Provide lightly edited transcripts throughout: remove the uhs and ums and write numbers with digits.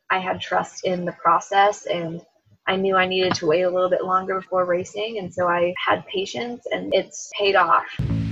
I had trust in the process, and I knew I needed to wait a little bit longer before racing, and so I had patience, and it's paid off.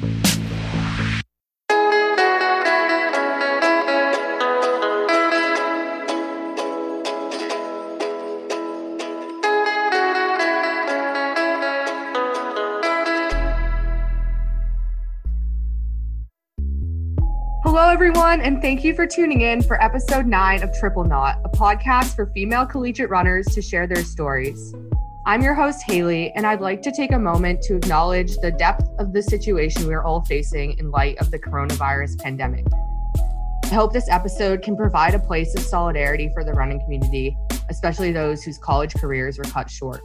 Hello, everyone, and thank you for tuning in for episode 9 of Triple Knot, a podcast for female collegiate runners to share their stories. I'm your host, Haley, and I'd like to take a moment to acknowledge the depth of the situation we are all facing in light of the coronavirus pandemic. I hope this episode can provide a place of solidarity for the running community, especially those whose college careers were cut short.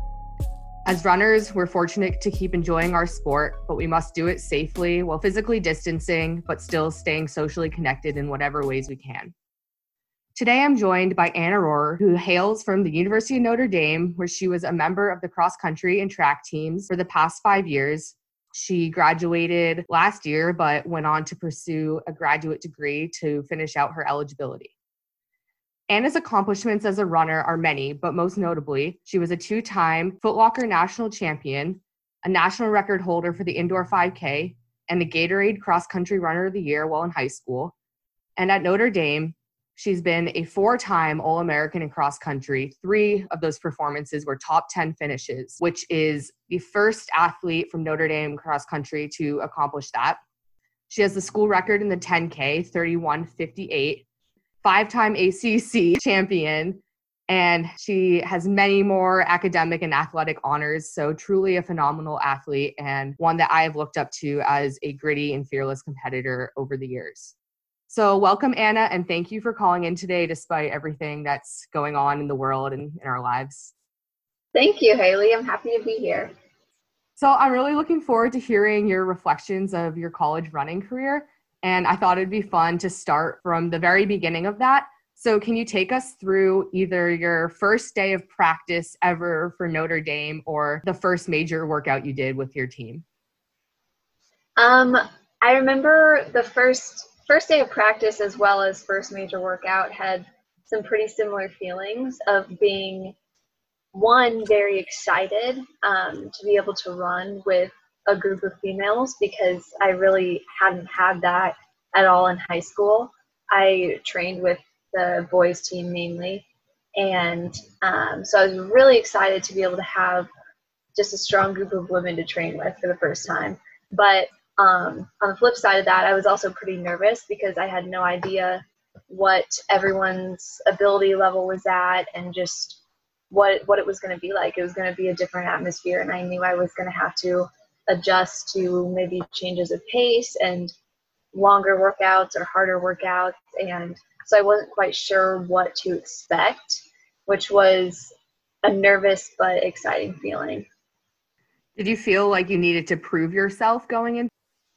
As runners, we're fortunate to keep enjoying our sport, but we must do it safely while physically distancing, but still staying socially connected in whatever ways we can. Today, I'm joined by Anna Rohrer, who hails from the University of Notre Dame, where she was a member of the cross-country and track teams for the past 5 years. She graduated last year, but went on to pursue a graduate degree to finish out her eligibility. Anna's accomplishments as a runner are many, but most notably, she was a 2-time Foot Locker national champion, a national record holder for the indoor 5K, and the Gatorade Cross Country Runner of the Year while in high school. And at Notre Dame, she's been a 4-time All-American in cross country. 3 of those performances were top 10 finishes, which is the first athlete from Notre Dame cross country to accomplish that. She has the school record in the 10K, 31:58. 5-time ACC champion, and she has many more academic and athletic honors, so truly a phenomenal athlete and one that I have looked up to as a gritty and fearless competitor over the years. So welcome, Anna, and thank you for calling in today despite everything that's going on in the world and in our lives. Thank you, Haley. I'm happy to be here. So I'm really looking forward to hearing your reflections of your college running career. And I thought it'd be fun to start from the very beginning of that. So can you take us through either your first day of practice ever for Notre Dame or the first major workout you did with your team? I remember the first day of practice as well as first major workout had some pretty similar feelings of being, one, very excited to be able to run with a group of females because I really hadn't had that at all in high school. I trained with the boys team mainly, and so I was really excited to be able to have just a strong group of women to train with for the first time. But on the flip side of that, I was also pretty nervous because I had no idea what everyone's ability level was at and just what it was going to be like. It was going to be a different atmosphere, and I knew I was going to have to adjust to maybe changes of pace and longer workouts or harder workouts. And so I wasn't quite sure what to expect, which was a nervous but exciting feeling. Did you feel like you needed to prove yourself going in?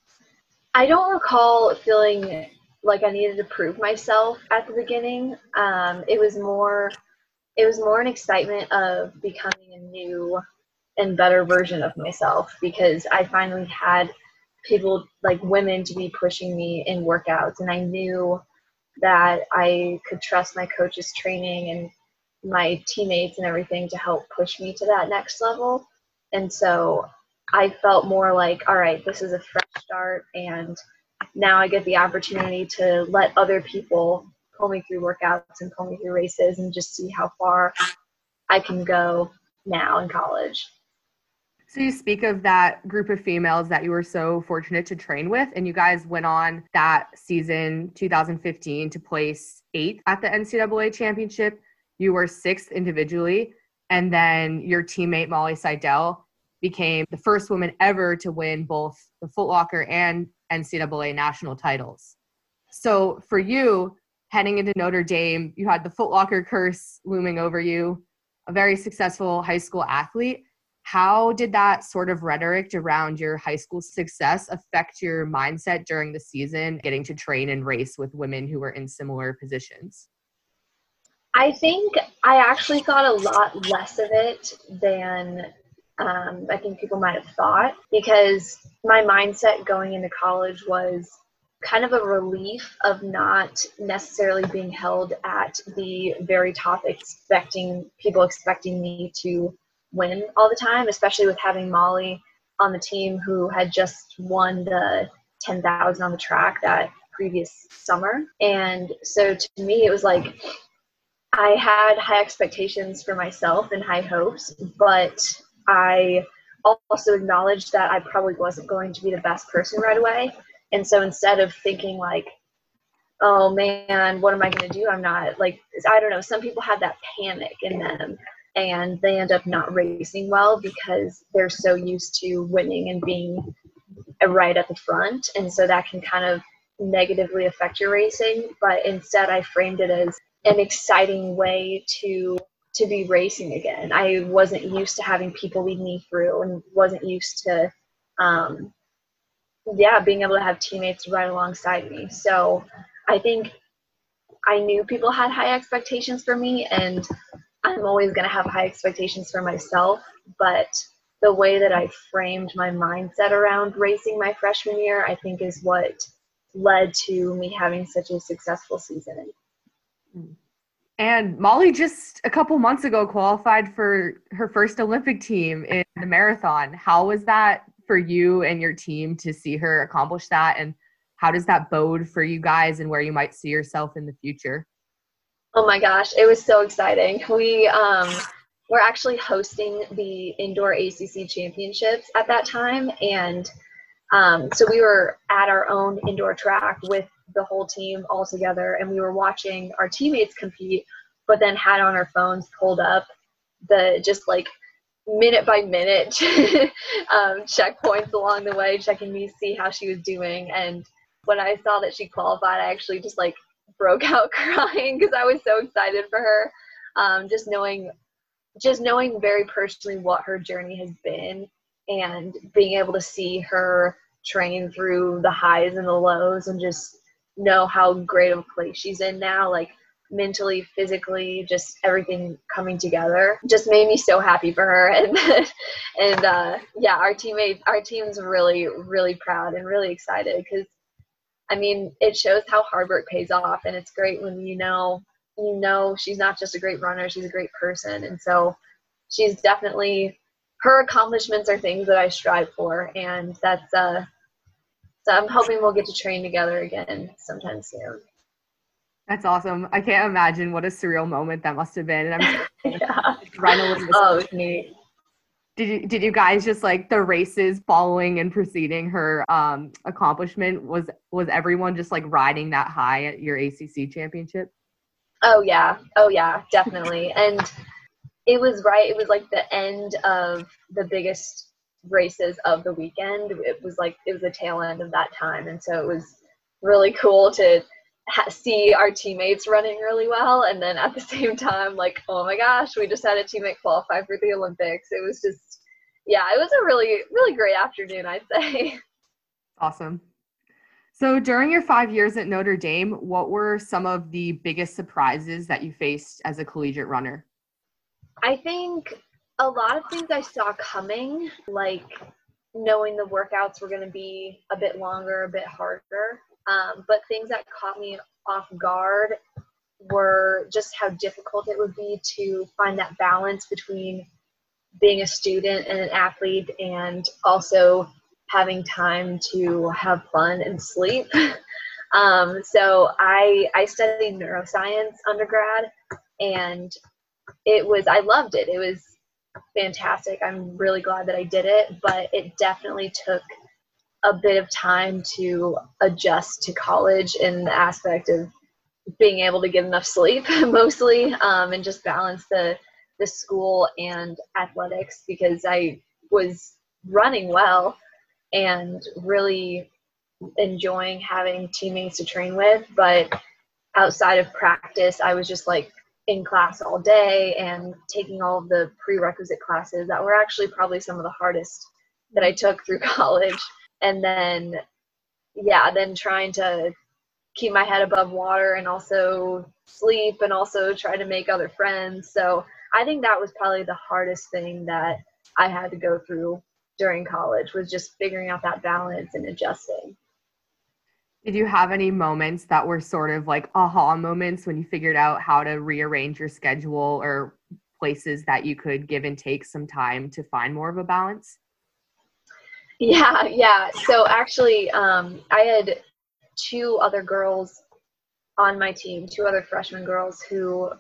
I don't recall feeling like I needed to prove myself at the beginning. It was more an excitement of becoming a new and better version of myself because I finally had people like women to be pushing me in workouts, and I knew that I could trust my coach's training and my teammates and everything to help push me to that next level. And so I felt more like, all right, this is a fresh start, and now I get the opportunity to let other people pull me through workouts and pull me through races and just see how far I can go now in college. So you speak of that group of females that you were so fortunate to train with, and you guys went on that season 2015 to place 8th at the NCAA championship. You were 6th individually, and then your teammate Molly Seidel became the first woman ever to win both the Foot Locker and NCAA national titles. So for you, heading into Notre Dame, you had the Foot Locker curse looming over you, a very successful high school athlete. How did that sort of rhetoric around your high school success affect your mindset during the season, getting to train and race with women who were in similar positions? I think I actually thought a lot less of it than I think people might have thought, because my mindset going into college was kind of a relief of not necessarily being held at the very top, people expecting me to win all the time, especially with having Molly on the team who had just won the 10,000 on the track that previous summer. And so to me, it was like I had high expectations for myself and high hopes, but I also acknowledged that I probably wasn't going to be the best person right away. And so instead of thinking like, oh man, what am I going to do? I'm not like, I don't know. Some people have that panic in them and they end up not racing well because they're so used to winning and being right at the front. And so that can kind of negatively affect your racing. But instead I framed it as an exciting way to be racing again. I wasn't used to having people lead me through and wasn't used to, being able to have teammates right alongside me. So I think I knew people had high expectations for me, and I'm always going to have high expectations for myself. But the way that I framed my mindset around racing my freshman year, I think is what led to me having such a successful season. And Molly just a couple months ago qualified for her first Olympic team in the marathon. How was that for you and your team to see her accomplish that? And how does that bode for you guys and where you might see yourself in the future? Oh my gosh, it was so exciting. We're actually hosting the indoor ACC championships at that time. And so we were at our own indoor track with the whole team all together, and we were watching our teammates compete, but then had on our phones pulled up the just like minute by minute checkpoints along the way, checking to see how she was doing. And when I saw that she qualified, I actually just like broke out crying because I was so excited for her. Just knowing very personally what her journey has been and being able to see her train through the highs and the lows and just know how great of a place she's in now, like mentally, physically, just everything coming together just made me so happy for her. And our team's really, really proud and really excited because I mean, it shows how hard work pays off, and it's great when you know she's not just a great runner, she's a great person. And so she's definitely, her accomplishments are things that I strive for, and that's so I'm hoping we'll get to train together again sometime soon. That's awesome. I can't imagine what a surreal moment that must have been. And I'm yeah. It was neat. Did you guys just like the races following and preceding her accomplishment? Was everyone just like riding that high at your ACC championship? Oh yeah, definitely. And it was like the end of the biggest races of the weekend. It was the tail end of that time, and so it was really cool to see our teammates running really well, and then at the same time, like, oh my gosh, we just had a teammate qualify for the Olympics. It was just, it was a really, really great afternoon, I'd say. Awesome. So during your 5 years at Notre Dame, what were some of the biggest surprises that you faced as a collegiate runner? I think a lot of things I saw coming, like knowing the workouts were going to be a bit longer, a bit harder. But things that caught me off guard were just how difficult it would be to find that balance between being a student and an athlete and also having time to have fun and sleep. So I studied neuroscience undergrad, and I loved it. It was fantastic. I'm really glad that I did it, but it definitely took a bit of time to adjust to college in the aspect of being able to get enough sleep mostly, and just balance the school and athletics, because I was running well and really enjoying having teammates to train with. But outside of practice, I was just like in class all day and taking all of the prerequisite classes that were actually probably some of the hardest that I took through college. And then trying to keep my head above water and also sleep and also try to make other friends. So I think that was probably the hardest thing that I had to go through during college, was just figuring out that balance and adjusting. Did you have any moments that were sort of like aha moments when you figured out how to rearrange your schedule, or places that you could give and take some time to find more of a balance? Yeah. So actually, I had two other girls on my team, two other freshman girls who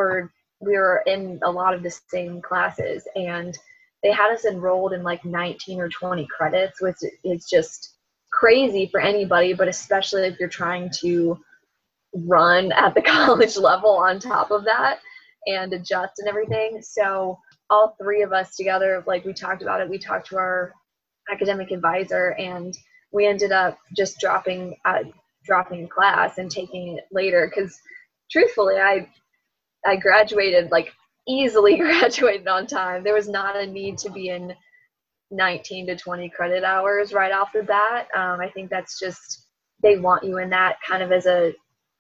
we were in a lot of the same classes, and they had us enrolled in like 19 or 20 credits, which is just crazy for anybody, but especially if you're trying to run at the college level on top of that and adjust and everything. So all three of us together, like we talked about it, we talked to our academic advisor, and we ended up just dropping class and taking it later, because truthfully I graduated, like easily graduated on time. There was not a need to be in 19 to 20 credit hours right off the bat. I think that's just, they want you in that kind of as a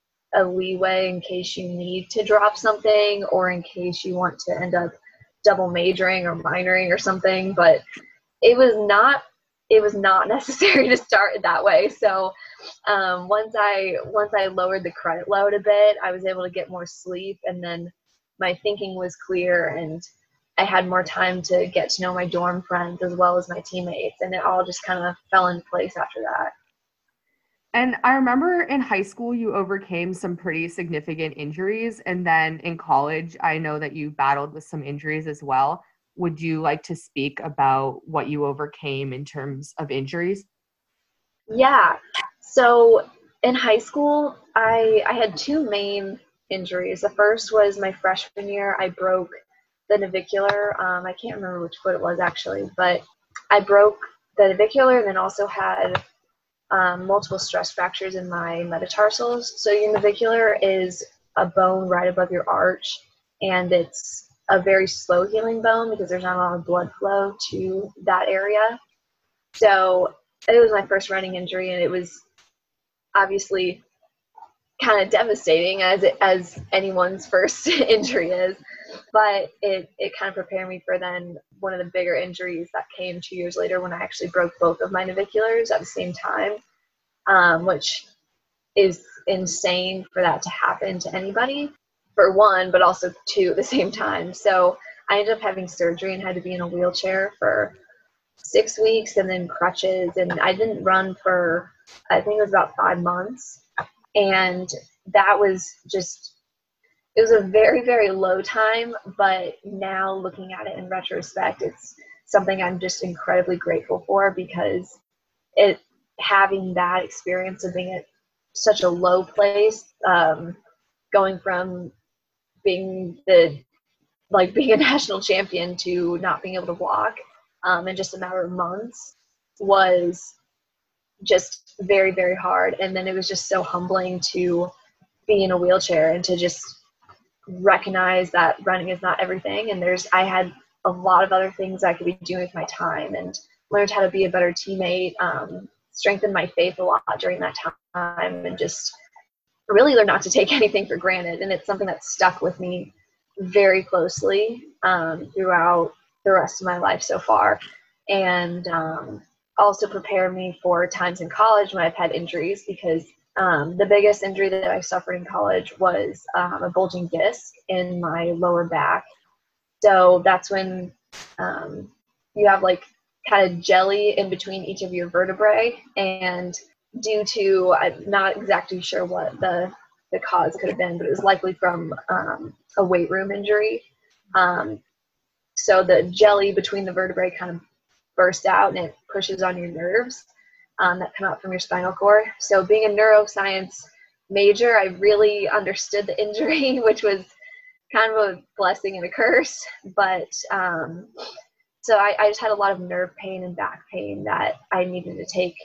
leeway in case you need to drop something, or in case you want to end up double majoring or minoring or something. But it was not necessary to start that way. So once I lowered the credit load a bit, I was able to get more sleep, and then my thinking was clear, and I had more time to get to know my dorm friends as well as my teammates, and it all just kind of fell in place after that. And I remember in high school, you overcame some pretty significant injuries. And then in college, I know that you battled with some injuries as well. Would you like to speak about what you overcame in terms of injuries? Yeah. So in high school, I had two main injuries. The first was my freshman year. I broke the navicular. I can't remember which foot it was actually, but I broke the navicular, and then also had multiple stress fractures in my metatarsals. So your navicular is a bone right above your arch, and it's a very slow healing bone because there's not a lot of blood flow to that area. So it was my first running injury, and it was obviously kind of devastating, as anyone's first injury is. But it kind of prepared me for then one of the bigger injuries that came 2 years later, when I actually broke both of my naviculars at the same time, which is insane for that to happen to anybody, for one, but also two at the same time. So I ended up having surgery and had to be in a wheelchair for 6 weeks, and then crutches. And I didn't run for, I think it was about 5 months. And that was just, it was a very, very low time. But now looking at it in retrospect, it's something I'm just incredibly grateful for, because having that experience of being at such a low place, going from being being a national champion to not being able to walk in just a matter of months, was just very, very hard. And then it was just so humbling to be in a wheelchair and to just recognize that running is not everything. And I had a lot of other things I could be doing with my time, and learned how to be a better teammate, strengthened my faith a lot during that time, and just really learned not to take anything for granted. And it's something that stuck with me very closely throughout the rest of my life so far. And also prepared me for times in college when I've had injuries, because the biggest injury that I suffered in college was a bulging disc in my lower back. So that's when you have like kind of jelly in between each of your vertebrae, and due to, I'm not exactly sure what the cause could have been, but it was likely from a weight room injury. So the jelly between the vertebrae kind of burst out, and it pushes on your nerves that come out from your spinal cord. So being a neuroscience major, I really understood the injury, which was kind of a blessing and a curse. But so I just had a lot of nerve pain and back pain that I needed to take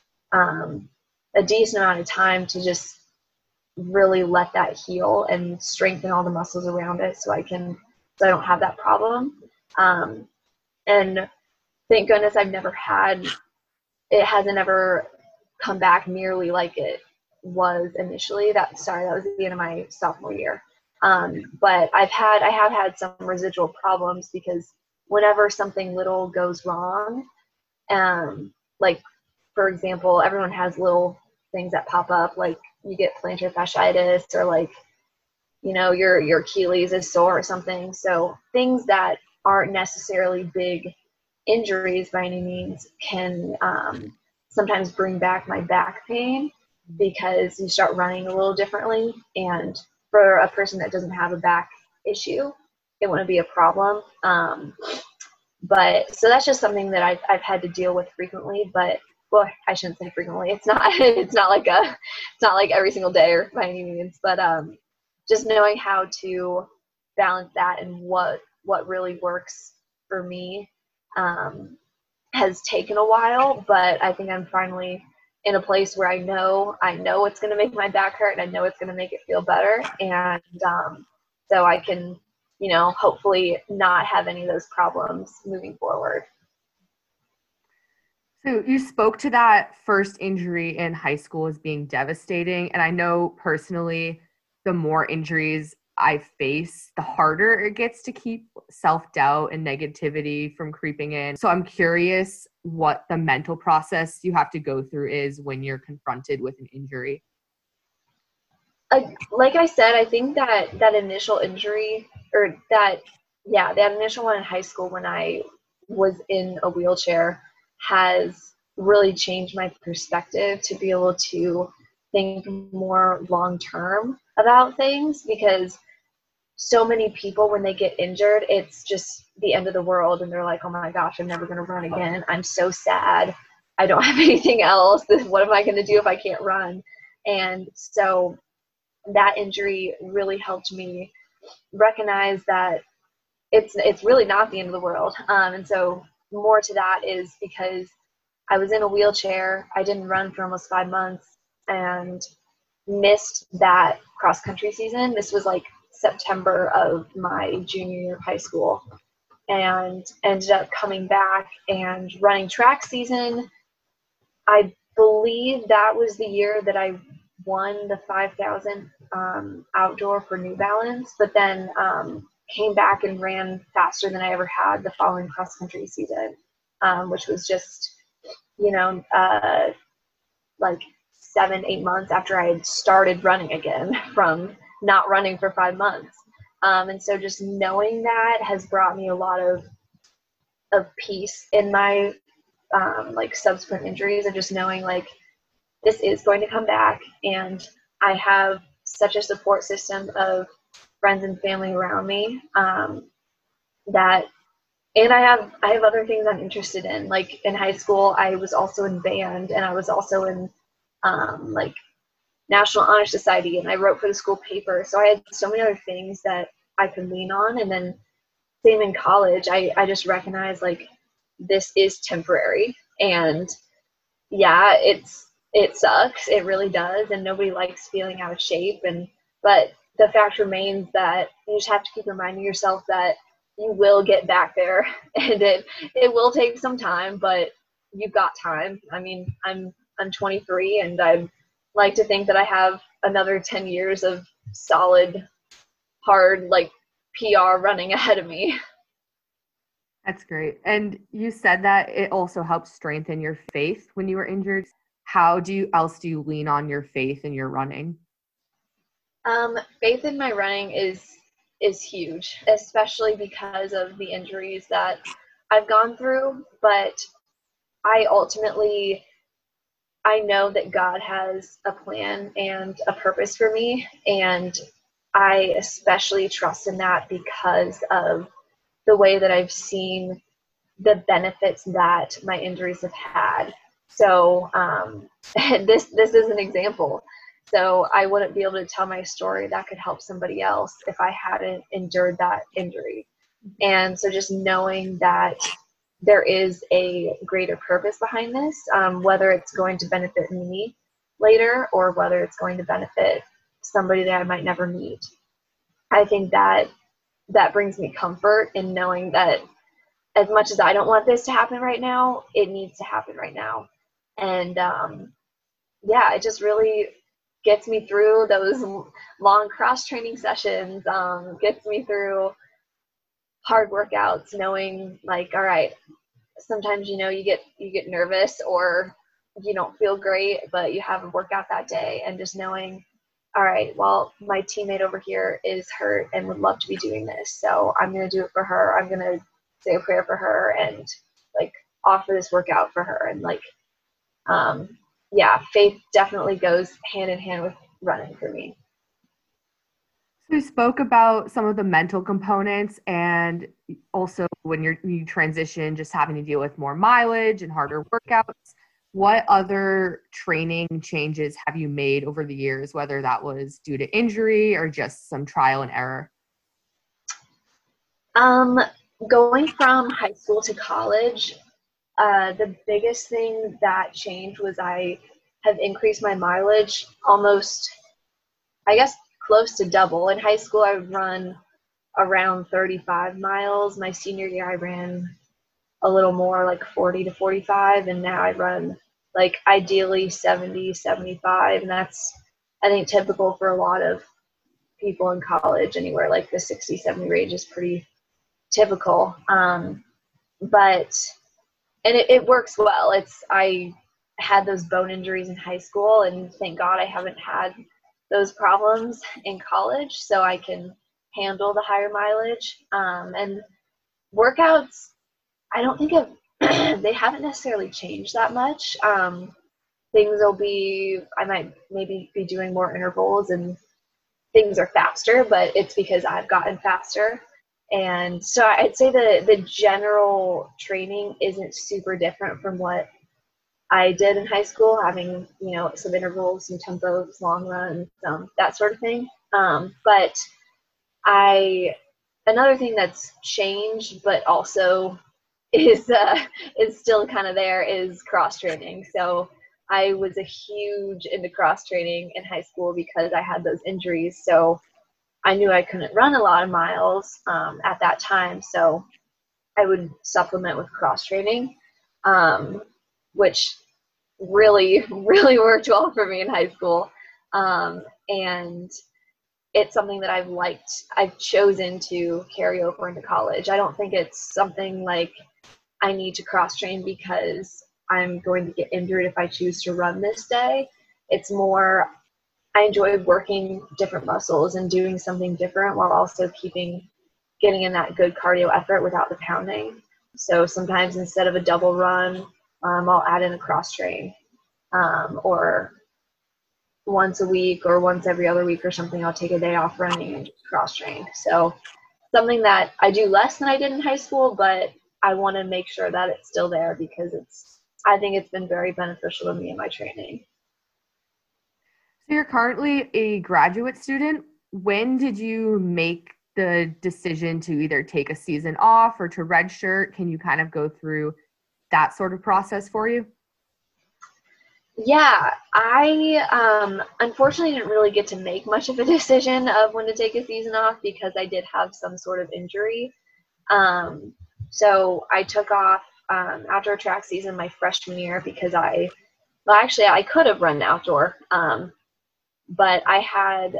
a decent amount of time to just really let that heal and strengthen all the muscles around it, so I don't have that problem. And thank goodness it hasn't ever come back nearly like it was initially. That was at the end of my sophomore year. But I have had some residual problems, because whenever something little goes wrong, like for example, everyone has little things that pop up, like you get plantar fasciitis, or like, you know, your Achilles is sore or something. So things that aren't necessarily big injuries by any means can sometimes bring back my back pain, because you start running a little differently. And for a person that doesn't have a back issue, it wouldn't be a problem. But so that's just something that I've had to deal with frequently. But well, I shouldn't say frequently. It's not it's not like every single day or by any means. But just knowing how to balance that and what really works for me has taken a while. But I think I'm finally in a place where I know it's going to make my back hurt, and I know it's going to make it feel better. And so I can, you know, hopefully not have any of those problems moving forward. So you spoke to that first injury in high school as being devastating. And I know personally, the more injuries I face, the harder it gets to keep self-doubt and negativity from creeping in. So I'm curious what the mental process you have to go through is when you're confronted with an injury. Like I said, I think that initial injury, or that initial one in high school when I was in a wheelchair, has really changed my perspective to be able to think more long term about things, because so many people, when they get injured, it's just the end of the world, and they're like, oh my gosh, I'm never going to run again. I'm so sad. I don't have anything else. What am I going to do if I can't run? And so that injury really helped me recognize that it's really not the end of the world. And so more to that is because I was in a wheelchair. I didn't run for almost 5 months and missed that cross country season. This was like September of my junior year of high school, and ended up coming back and running track season. I believe that was the year that I won the 5,000 outdoor for New Balance, but then came back and ran faster than I ever had the following cross country season, which was just, you know, like 7-8 months after I had started running again from not running for 5 months. And so just knowing that has brought me a lot of peace in my like subsequent injuries, and just knowing like this is going to come back, and I have such a support system of friends and family around me that, and I have other things I'm interested in. Like in high school, I was also in band, and I was also in like National Honor Society, and I wrote for the school paper. So I had so many other things that I could lean on. And then same in college, I just recognized like this is temporary, and yeah, it sucks. It really does. And nobody likes feeling out of shape. But the fact remains that you just have to keep reminding yourself that you will get back there, and it will take some time, but you've got time. I mean, I'm 23, and I like to think that I have another 10 years of solid, hard, like PR running ahead of me. That's great. And you said that it also helps strengthen your faith when you were injured. How do you lean on your faith in your running? Faith in my running is huge, especially because of the injuries that I've gone through. But I know that God has a plan and a purpose for me, and I especially trust in that because of the way that I've seen the benefits that my injuries have had. So this is an example. So I wouldn't be able to tell my story that could help somebody else if I hadn't endured that injury. And so just knowing that there is a greater purpose behind this, whether it's going to benefit me later or whether it's going to benefit somebody that I might never meet. I think that brings me comfort in knowing that as much as I don't want this to happen right now, it needs to happen right now. And it just really gets me through those long cross training sessions, gets me through hard workouts, knowing like, all right, sometimes, you know, you get nervous, or you don't feel great, but you have a workout that day, and just knowing, all right, well, my teammate over here is hurt and would love to be doing this, so I'm going to do it for her. I'm going to say a prayer for her and like offer this workout for her. And like, yeah, faith definitely goes hand in hand with running for me. So we spoke about some of the mental components, and also when you transition, just having to deal with more mileage and harder workouts. What other training changes have you made over the years, whether that was due to injury or just some trial and error? Going from high school to college, the biggest thing that changed was I have increased my mileage almost, I guess, close to double. In high school, I would run around 35 miles. My senior year, I ran a little more, like 40 to 45, and now I run like ideally 70, 75, and that's, I think, typical for a lot of people in college. Anywhere like the 60, 70 range is pretty typical. But and it works well. I had those bone injuries in high school, and thank God I haven't had those problems in college, so I can handle the higher mileage. And workouts, I don't think they haven't necessarily changed that much. Things will be, I might maybe be doing more intervals and things are faster, but it's because I've gotten faster. And so I'd say the general training isn't super different from what I did in high school, having, some intervals, some tempos, long runs, that sort of thing. But another thing that's changed, but also is still kind of there, is cross training. So I was a huge into cross training in high school because I had those injuries. So I knew I couldn't run a lot of miles at that time. So I would supplement with cross training, which really, really worked well for me in high school. And it's something that I've chosen to carry over into college. I don't think it's something like I need to cross train because I'm going to get injured if I choose to run this day. It's more, I enjoy working different muscles and doing something different while also getting in that good cardio effort without the pounding. So sometimes instead of a double run, I'll add in a cross train, or once a week or once every other week or something, I'll take a day off running and just cross train. So something that I do less than I did in high school, but I want to make sure that it's still there because I think it's been very beneficial to me in my training. So you're currently a graduate student. When did you make the decision to either take a season off or to redshirt? Can you kind of go through that sort of process for you? Yeah, I unfortunately didn't really get to make much of a decision of when to take a season off because I did have some sort of injury. So I took off after a track season my freshman year because I could have run outdoor, but I had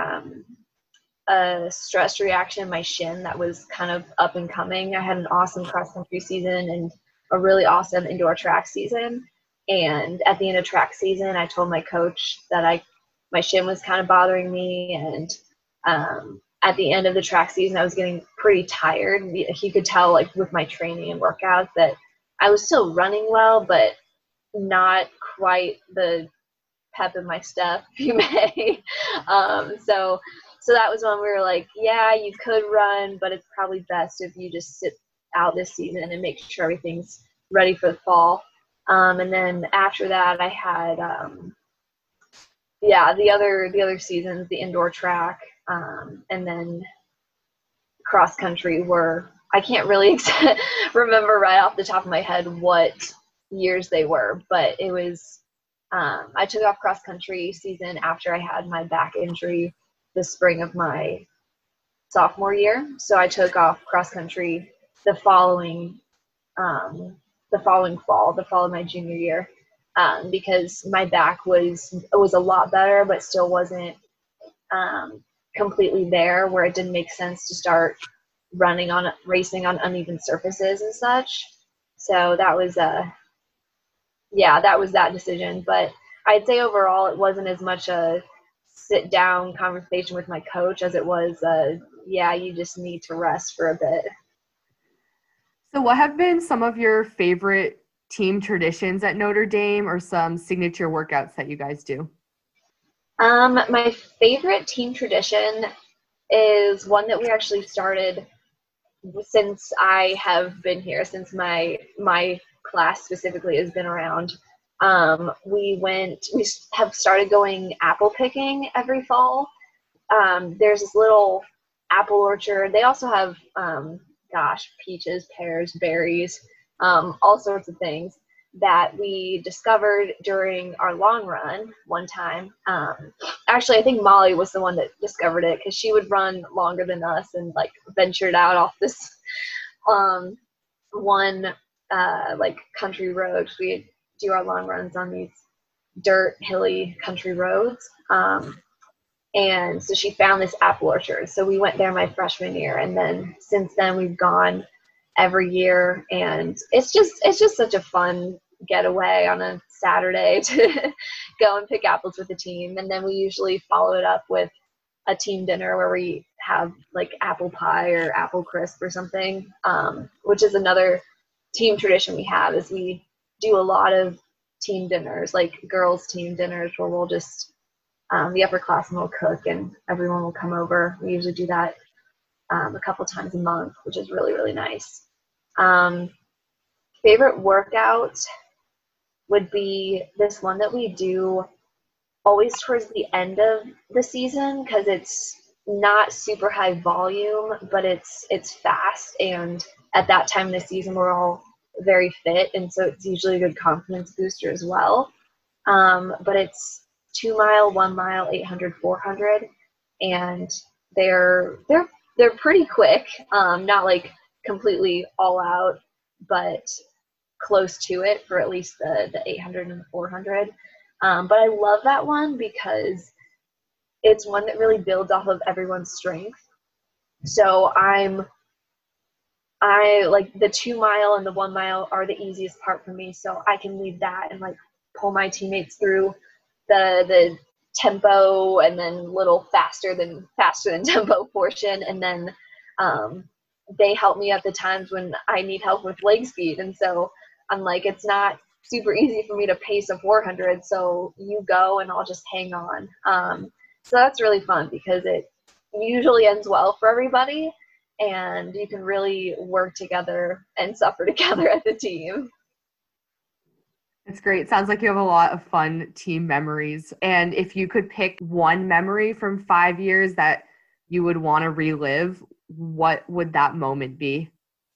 a stress reaction in my shin that was kind of up and coming. I had an awesome cross country season and a really awesome indoor track season. And at the end of track season, I told my coach that my shin was kind of bothering me. And at the end of the track season, I was getting pretty tired. He could tell, like, with my training and workouts that I was still running well, but not quite the pep in my step, if you may. So that was when we were like, yeah, you could run, but it's probably best if you just sit out this season and make sure everything's ready for the fall. And then after that, I had, the other seasons, the indoor track, and then cross country I can't really remember right off the top of my head what years they were, but it was, I took off cross country season after I had my back injury the spring of my sophomore year. So I took off cross country the following fall, the fall of my junior year, because my back was a lot better, but still wasn't completely there where it didn't make sense to start racing on uneven surfaces and such. So that was yeah, that was that decision. But I'd say overall it wasn't as much a sit down conversation with my coach as it was yeah, you just need to rest for a bit. So what have been some of your favorite team traditions at Notre Dame, or some signature workouts that you guys do? My favorite team tradition is one that we actually started since I have been here, since my class specifically has been around. We have started going apple picking every fall. There's this little apple orchard. They also have, peaches, pears, berries, all sorts of things that we discovered during our long run one time. Actually, I think Molly was the one that discovered it because she would run longer than us and like ventured out off this one like country road. We do our long runs on these dirt, hilly country roads. And so she found this apple orchard. So we went there my freshman year, and then since then we've gone every year, and it's just such a fun getaway on a Saturday to go and pick apples with the team. And then we usually follow it up with a team dinner where we have like apple pie or apple crisp or something, which is another team tradition we have, is we do a lot of team dinners, like girls team dinners, where we'll just the upperclassmen will cook and everyone will come over. We usually do that a couple times a month, which is really, really nice. Favorite workout would be this one that we do always towards the end of the season, because it's not super high volume, but it's fast. And at that time of the season, we're all very fit. And so it's usually a good confidence booster as well. But it's 2 mile, 1 mile, 800, 400, and they're pretty quick. Not like completely all out, but close to it for at least the 800 and the 400. But I love that one because it's one that really builds off of everyone's strength. So I like the 2 mile and the 1 mile are the easiest part for me. So I can lead that and like pull my teammates through the tempo, and then little faster than tempo portion. And then they help me at the times when I need help with leg speed. And so I'm like, it's not super easy for me to pace a 400. So you go and I'll just hang on. So that's really fun because it usually ends well for everybody, and you can really work together and suffer together as a team. It's great. Sounds like you have a lot of fun team memories. And if you could pick one memory from 5 years that you would want to relive, what would that moment be?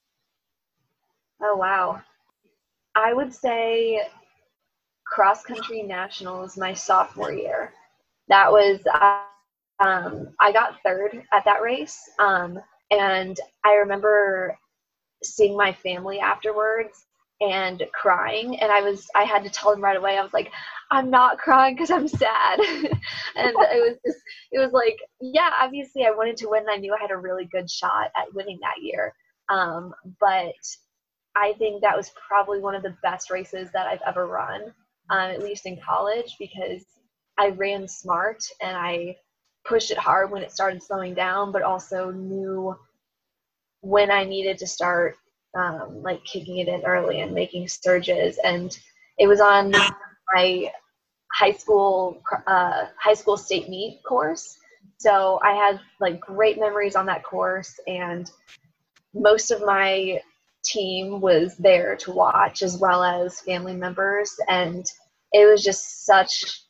Oh, wow. I would say cross country nationals my sophomore year. That was, I got third at that race. And I remember seeing my family afterwards and crying, and I had to tell them right away. I was like, I'm not crying because I'm sad. And it was like, yeah, obviously I wanted to win, and I knew I had a really good shot at winning that year. But I think that was probably one of the best races that I've ever run, at least in college, because I ran smart and I pushed it hard when it started slowing down, but also knew when I needed to start like kicking it in early and making surges. And it was on my high school state meet course. So I had like great memories on that course, and most of my team was there to watch, as well as family members. And it was just such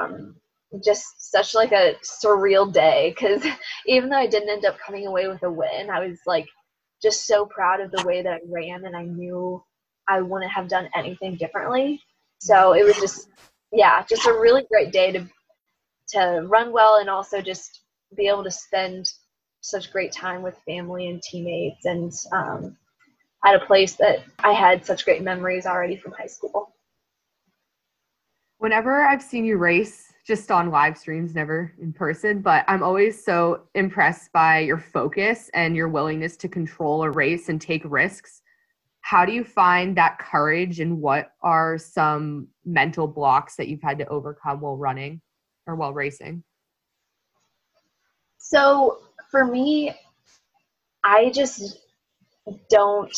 like a surreal day, because even though I didn't end up coming away with a win, I was like just so proud of the way that I ran, and I knew I wouldn't have done anything differently. So it was just a really great day to run well, and also just be able to spend such great time with family and teammates, and at a place that I had such great memories already from high school. Whenever I've seen you race, just on live streams, never in person, but I'm always so impressed by your focus and your willingness to control a race and take risks. How do you find that courage, and what are some mental blocks that you've had to overcome while running or while racing? So for me, I just don't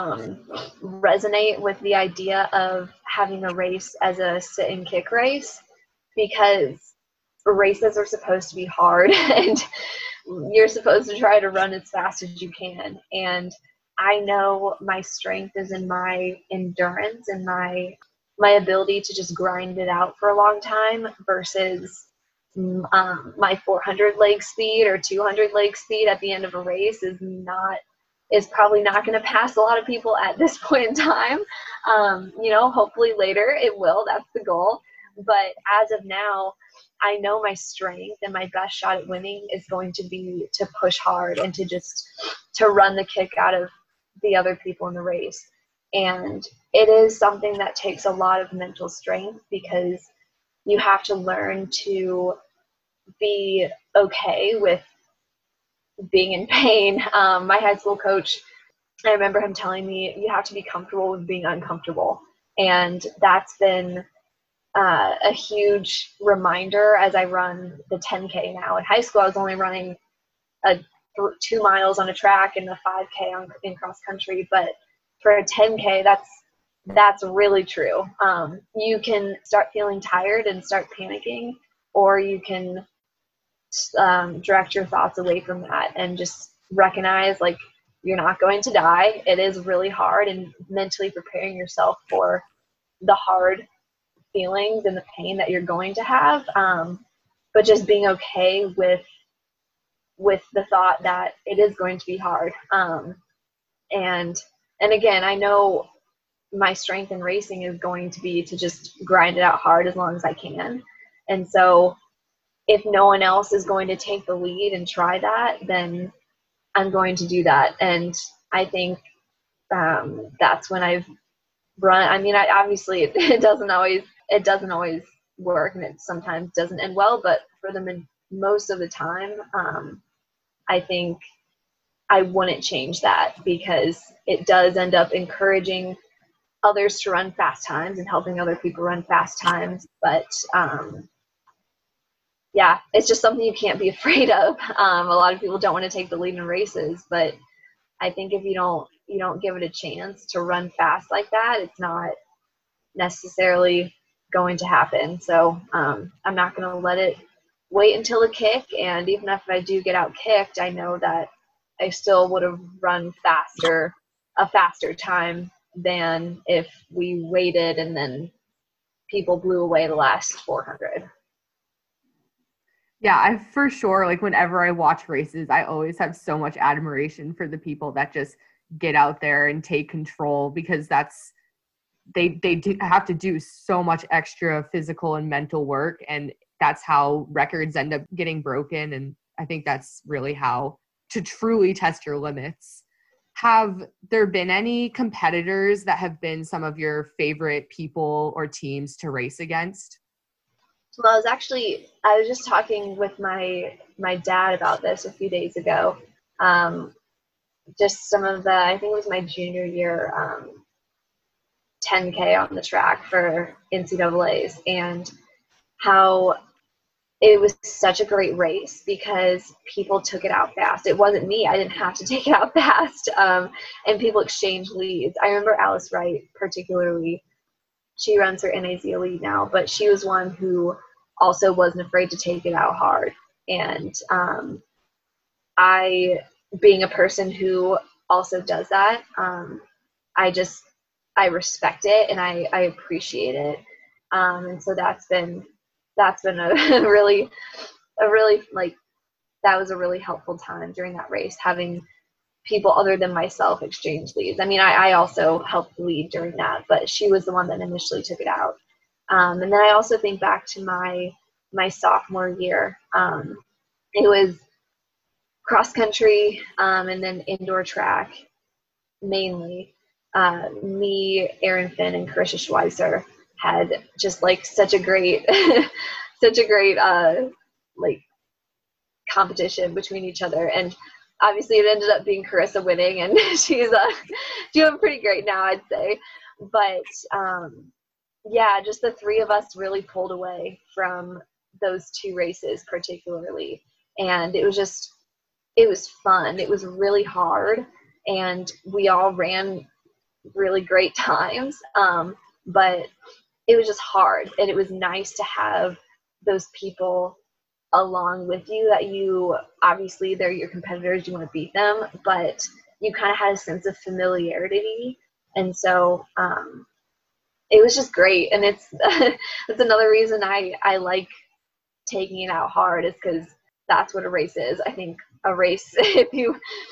resonate with the idea of having a race as a sit and kick race, because races are supposed to be hard and you're supposed to try to run as fast as you can. And I know my strength is in my endurance and my ability to just grind it out for a long time versus my 400 leg speed or 200 leg speed at the end of a race is probably not going to pass a lot of people at this point in time. Hopefully later it will. That's the goal. But as of now, I know my strength and my best shot at winning is going to be to push hard and to run the kick out of the other people in the race. And it is something that takes a lot of mental strength, because you have to learn to be okay with being in pain. My high school coach, I remember him telling me, you have to be comfortable with being uncomfortable. And that's been a huge reminder as I run the 10K now. In high school, I was only running 2 miles on a track and a 5K in cross country. But for a 10K, that's really true. You can start feeling tired and start panicking, or you can direct your thoughts away from that and just recognize, like, you're not going to die. It is really hard, and mentally preparing yourself for the hard feelings and the pain that you're going to have, but just being okay with the thought that it is going to be hard. And again, I know my strength in racing is going to be to just grind it out hard as long as I can. And so if no one else is going to take the lead and try that, then I'm going to do that. And I think that's when I've run. I mean, obviously it doesn't always work, and it sometimes doesn't end well, but for most of the time, I think I wouldn't change that, because it does end up encouraging others to run fast times and helping other people run fast times. But yeah, it's just something you can't be afraid of. A lot of people don't want to take the lead in races, but I think if you don't give it a chance to run fast like that, it's not necessarily going to happen. So I'm not going to let it wait until the kick. And even if I do get out kicked, I know that I still would have run a faster time than if we waited and then people blew away the last 400. Yeah, I for sure, like, whenever I watch races, I always have so much admiration for the people that just get out there and take control, because they do have to do so much extra physical and mental work, and that's how records end up getting broken. And I think that's really how to truly test your limits. Have there been any competitors that have been some of your favorite people or teams to race against? Well, I was just talking with my dad about this a few days ago. Just some of I think it was my junior year 10K on the track for NCAAs, and how it was such a great race because people took it out fast. It wasn't me. I didn't have to take it out fast. And people exchanged leads. I remember Alice Wright particularly. She runs her NAZ Elite now, but she was one who also wasn't afraid to take it out hard. And I, being a person who also does that, I respect it and I appreciate it. And so that's been a really like, that was a really helpful time during that race, having people other than myself exchange leads. I mean, I also helped lead during that, but she was the one that initially took it out. And then I also think back to my sophomore year. It was cross country and then indoor track mainly. Me, Aaron Finn, and Carisha Schweizer had just like such a great like competition between each other. And obviously it ended up being Carissa winning, and she's doing pretty great now, I'd say. But yeah, just the three of us really pulled away from those two races particularly. And it was fun. It was really hard, and we all ran really great times. But it was just hard, and it was nice to have those people along with you that you, obviously they're your competitors, you want to beat them, but you kind of had a sense of familiarity. And so it was just great. And it's that's another reason I like taking it out hard, is because that's what a race is. I think a race, if you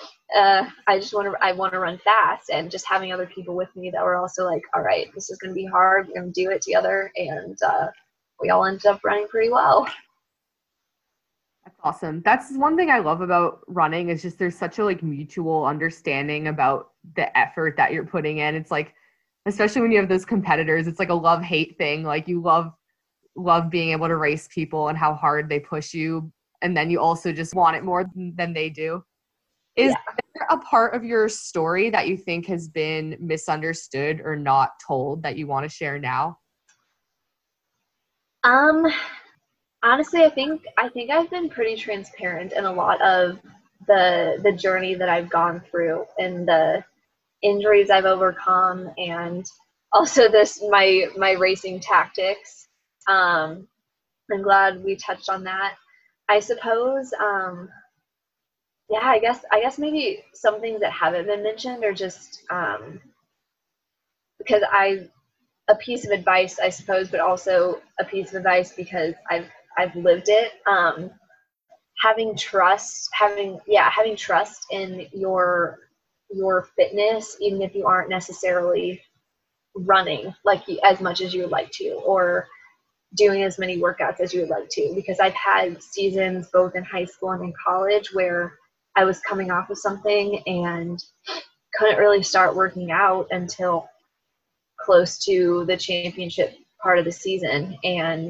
I want to run fast, and just having other people with me that were also like, all right, this is going to be hard, we're going to do it together. And we all ended up running pretty well. That's awesome. That's one thing I love about running, is just there's such a like mutual understanding about the effort that you're putting in. It's like, especially when you have those competitors, it's like a love-hate thing. Like you love being able to race people and how hard they push you, and then you also just want it more than they do. Is there a part of your story that you think has been misunderstood or not told that you want to share now? Honestly, I think I've been pretty transparent in a lot of the journey that I've gone through, and the injuries I've overcome, and also my racing tactics. I'm glad we touched on that. I suppose, I guess maybe some things that haven't been mentioned are just because a piece of advice, I suppose, but also a piece of advice because I've lived it. Having trust in your fitness, even if you aren't necessarily running like as much as you would like to, or doing as many workouts as you would like to, because I've had seasons both in high school and in college where I was coming off of something and couldn't really start working out until close to the championship part of the season. And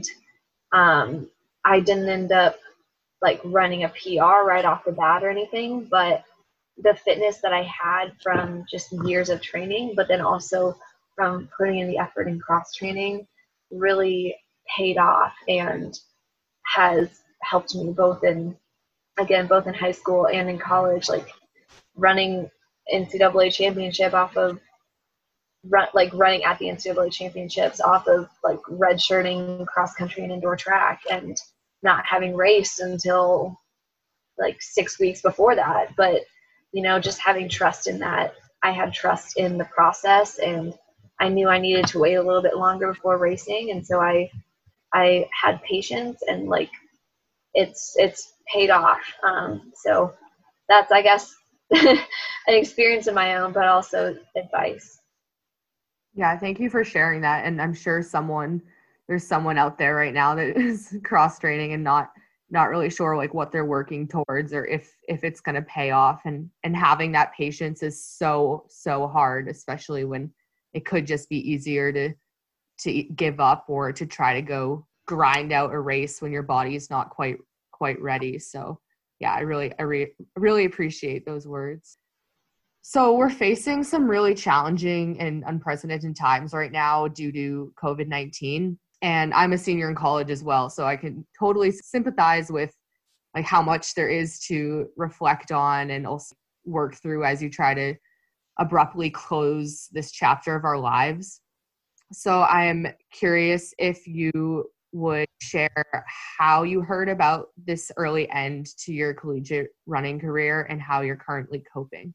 I didn't end up like running a PR right off the bat or anything, but the fitness that I had from just years of training, but then also from putting in the effort in cross training, really paid off and has helped me both in high school and in college, like running NCAA championship off of running at the NCAA championships off of like redshirting cross country and indoor track, and not having raced until like 6 weeks before that. But, just having trust in that. I had trust in the process, and I knew I needed to wait a little bit longer before racing. And so I had patience, and like, it's paid off. So that's, I guess, an experience of my own, but also advice. Yeah, thank you for sharing that. And I'm sure there's someone out there right now that is cross training and not really sure like what they're working towards, or if it's going to pay off. And having that patience is so hard, especially when it could just be easier to give up, or to try to go grind out a race when your body is not quite ready. So yeah, I really appreciate those words. So we're facing some really challenging and unprecedented times right now due to COVID-19. And I'm a senior in college as well, so I can totally sympathize with like how much there is to reflect on and also work through as you try to abruptly close this chapter of our lives. So I'm curious if you would share how you heard about this early end to your collegiate running career and how you're currently coping.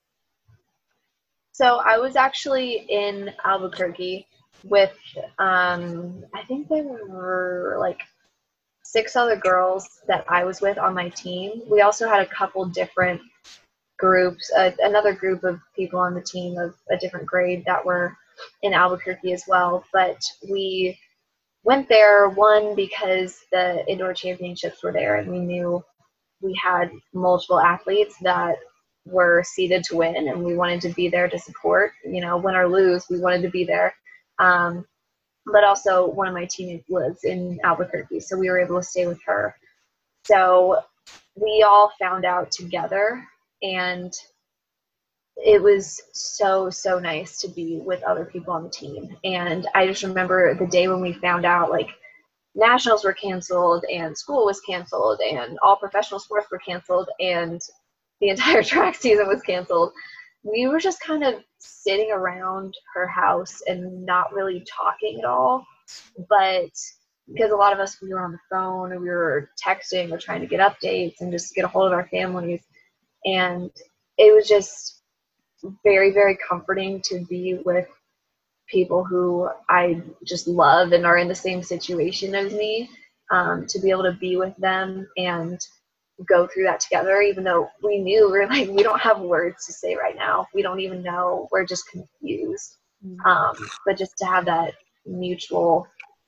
So I was actually in Albuquerque with, I think there were like 6 other girls that I was with on my team. We also had a couple different groups, another group of people on the team of a different grade that were in Albuquerque as well. But we went there, one, because the indoor championships were there, and we knew we had multiple athletes that were seeded to win, and we wanted to be there to support, win or lose, we wanted to be there. But also one of my teammates lives in Albuquerque, so we were able to stay with her. So we all found out together And it was so, so nice to be with other people on the team. And I just remember the day when we found out, like, nationals were canceled and school was canceled and all professional sports were canceled and the entire track season was canceled. We were just kind of sitting around her house and not really talking at all. But because a lot of us, we were on the phone or we were texting or trying to get updates and just get a hold of our families. And it was just very, very comforting to be with people who I just love and are in the same situation as me, to be able to be with them and go through that together, even though we knew we don't have words to say right now. We don't even know. We're just confused. But just to have that mutual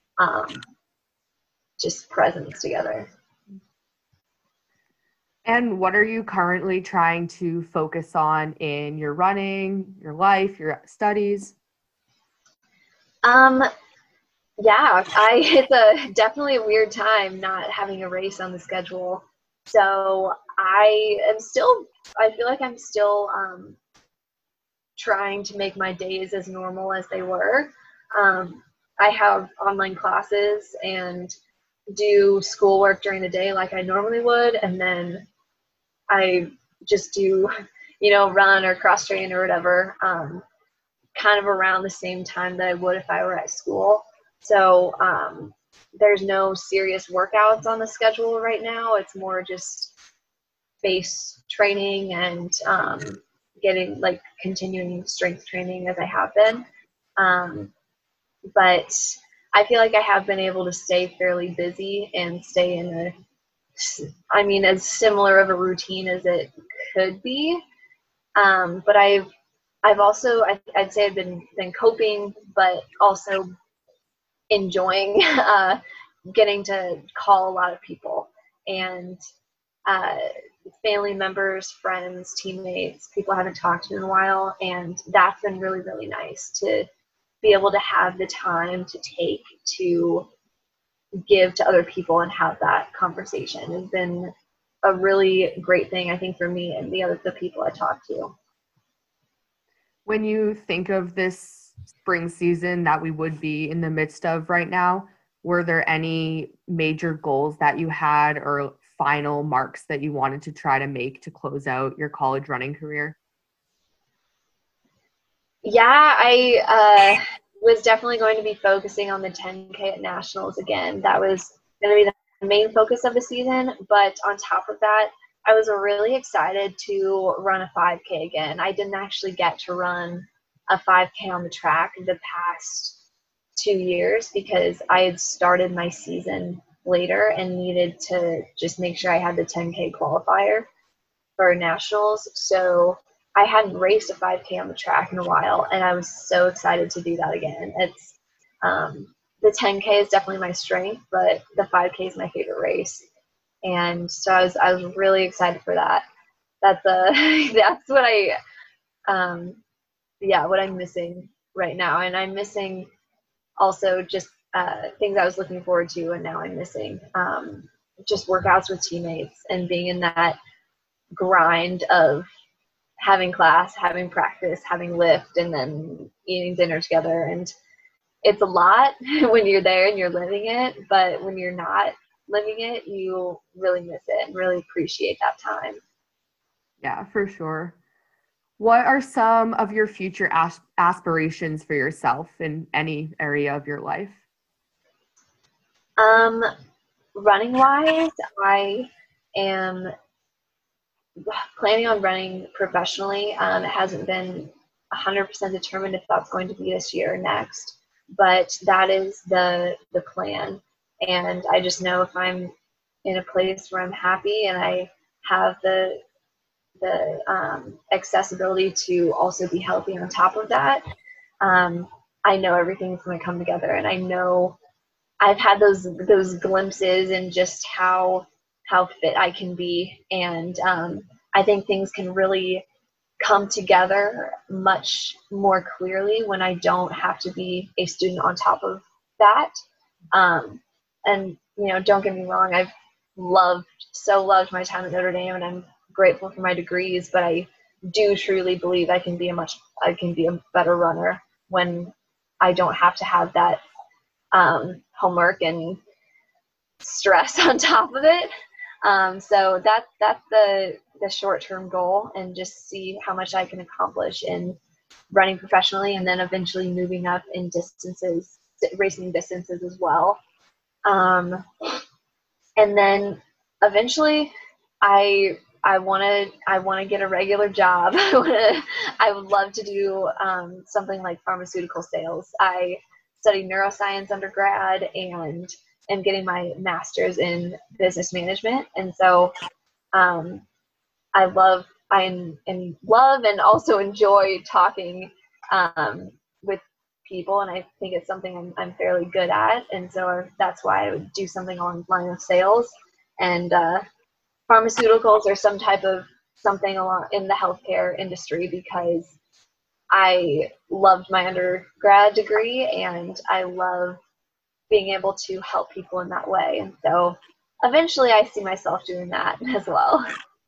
just presence together. And what are you currently trying to focus on in your running, your life, your studies? Yeah, it's definitely a weird time not having a race on the schedule. So I feel like I'm still trying to make my days as normal as they were. I have online classes and do schoolwork during the day like I normally would, and then I just do, run or cross train or whatever, kind of around the same time that I would if I were at school. So there's no serious workouts on the schedule right now. It's more just base training and continuing strength training as I have been. But I feel like I have been able to stay fairly busy and stay in as similar of a routine as it could be. But I'd say I've been coping, but also enjoying getting to call a lot of people and family members, friends, teammates, people I haven't talked to in a while. And that's been really, really nice to be able to have the time to take to give to other people and have that conversation. Has been a really great thing, I think, for me and the people I talk to. When you think of this spring season that we would be in the midst of right now, were there any major goals that you had or final marks that you wanted to try to make to close out your college running career? Yeah, I was definitely going to be focusing on the 10K at nationals again. That was going to be the main focus of the season. But on top of that, I was really excited to run a 5K again. I didn't actually get to run a 5K on the track the past 2 years because I had started my season later and needed to just make sure I had the 10K qualifier for nationals. So I hadn't raced a 5K on the track in a while, and I was so excited to do that again. It's the 10K is definitely my strength, but the 5K is my favorite race, and so I was really excited for that. That's that's what what I'm missing right now, and I'm missing also just things I was looking forward to, and now I'm missing just workouts with teammates and being in that grind of having class, having practice, having lift, and then eating dinner together. And it's a lot when you're there and you're living it, but when you're not living it, you really miss it and really appreciate that time. Yeah, for sure. What are some of your future aspirations for yourself in any area of your life? Running wise, I am planning on running professionally. It hasn't been 100% determined if that's going to be this year or next, but that is the plan. And I just know if I'm in a place where I'm happy and I have the accessibility to also be healthy on top of that, I know everything's going to come together. And I know I've had those glimpses and just how fit I can be. And I think things can really come together much more clearly when I don't have to be a student on top of that. And, don't get me wrong, I've loved my time at Notre Dame, and I'm grateful for my degrees, but I do truly believe I can be a better runner when I don't have to have that homework and stress on top of it. So that's the short-term goal, and just see how much I can accomplish in running professionally, and then eventually moving up in racing distances as well. And then eventually I want to get a regular job. I would love to do something like pharmaceutical sales. I studied neuroscience undergrad and am getting my master's in business management. And so I love and also enjoy talking with people, and I think it's something I'm fairly good at. And so that's why I would do something along the line of sales and pharmaceuticals, or something along in the healthcare industry, because I loved my undergrad degree and I love being able to help people in that way. And so eventually I see myself doing that as well.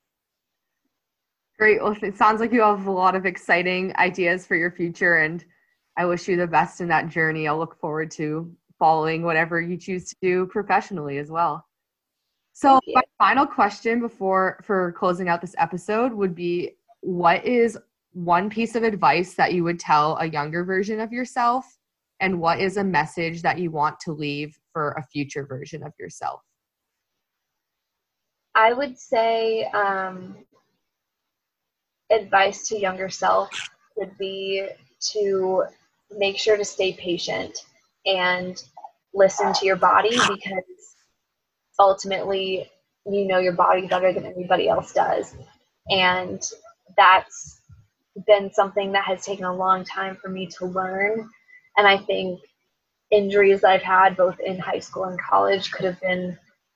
Great. Well, it sounds like you have a lot of exciting ideas for your future, and I wish you the best in that journey. I'll look forward to following whatever you choose to do professionally as well. So my final question for closing out this episode would be, what is one piece of advice that you would tell a younger version of yourself, and what is a message that you want to leave for a future version of yourself? I would say advice to younger self would be to make sure to stay patient and listen to your body, because ultimately you know your body better than anybody else does. And that's been something that has taken a long time for me to learn. And I think injuries that I've had both in high school and college could have been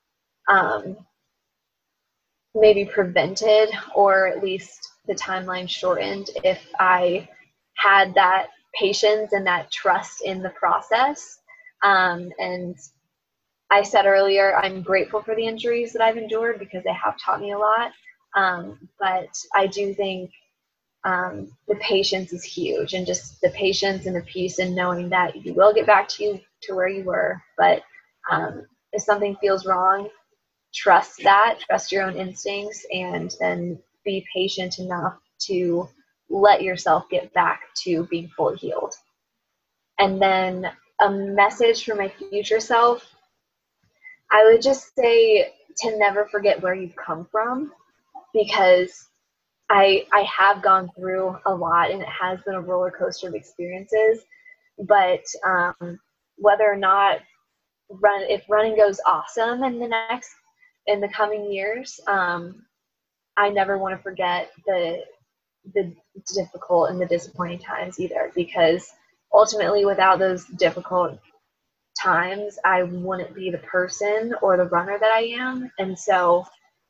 maybe prevented, or at least the timeline shortened, if I had that patience and that trust in the process. And I said earlier, I'm grateful for the injuries that I've endured, because they have taught me a lot. But I do think the patience is huge, and just the patience and the peace and knowing that you will get back to where you were. But if something feels wrong, trust your own instincts, and then be patient enough to let yourself get back to being fully healed. And then a message for my future self, I would just say to never forget where you've come from, because I have gone through a lot, and it has been a roller coaster of experiences. But whether or not if running goes awesome in the coming years, I never want to forget the difficult and the disappointing times either, because ultimately without those difficult times, I wouldn't be the person or the runner that I am. And so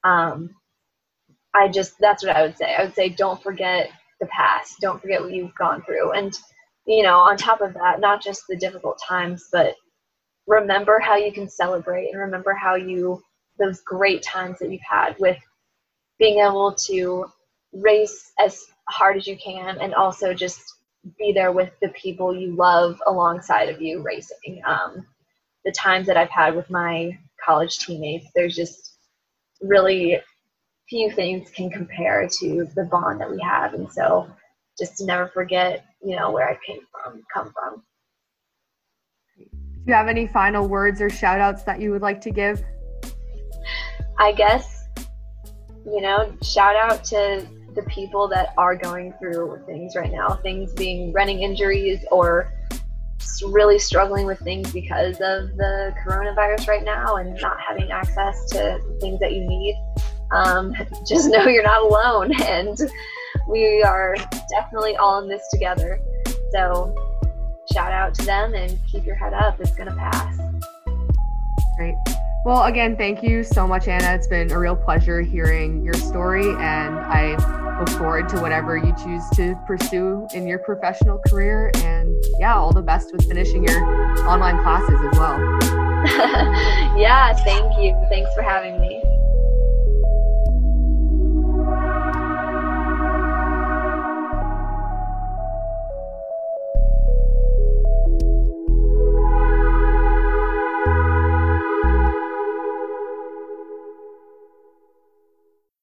that's what I would say. I would say, don't forget the past. Don't forget what you've gone through. And, on top of that, not just the difficult times, but remember how you can celebrate, and remember how those great times that you've had with being able to race as hard as you can, and also just be there with the people you love alongside of you racing. The times that I've had with my college teammates, there's just really few things can compare to the bond that we have. And so just to never forget, where I come from. Do you have any final words or shout outs that you would like to give? I guess, shout out to the people that are going through things right now, things being running injuries, or really struggling with things because of the coronavirus right now and not having access to things that you need. Just know you're not alone, and we are definitely all in this together. So shout out to them, and keep your head up. It's going to pass. Great. Well, again, thank you so much, Anna. It's been a real pleasure hearing your story, and I look forward to whatever you choose to pursue in your professional career. And all the best with finishing your online classes as well. Yeah, thank you. Thanks for having me.